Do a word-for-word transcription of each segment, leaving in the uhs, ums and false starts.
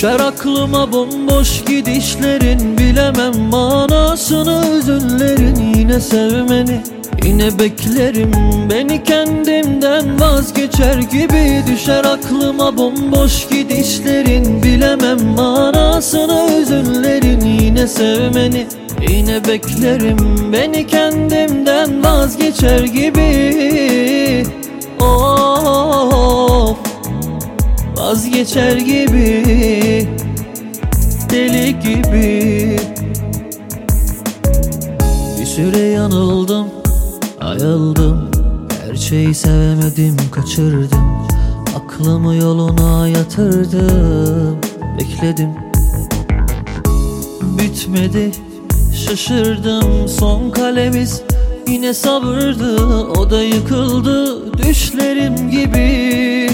Düşer aklıma bomboş gidişlerin, bilemem manasını hüzünlerin. Yine sevmeni, yine beklerim, beni kendimden vazgeçer gibi. Düşer aklıma bomboş gidişlerin, bilemem manasını hüzünlerin. Yine sevmeni, yine beklerim, beni kendimden vazgeçer gibi. Of, vazgeçer gibi, deli gibi. Bir süre yanıldım, ayıldım, gerçeği sevemedim, kaçırdım. Aklımı yoluna yatırdım, bekledim, bitmedi, şaşırdım. Son kalemiz yine sabırdı, o da yıkıldı düşlerim gibi.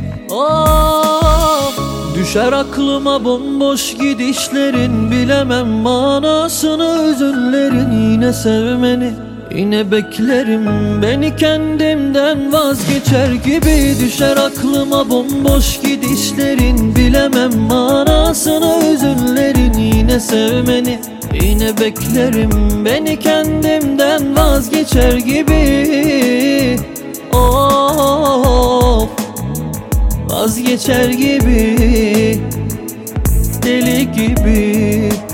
Oh, düşer aklıma bomboş gidişlerin, bilemem manasını hüzünlerin. Yine sevmeni, yine beklerim, beni kendimden vazgeçer gibi. Düşer aklıma bomboş gidişlerin, bilemem manasını hüzünlerin. Yine sevmeni, yine beklerim, beni kendimden vazgeçer gibi. Of, vazgeçer gibi, deli gibi.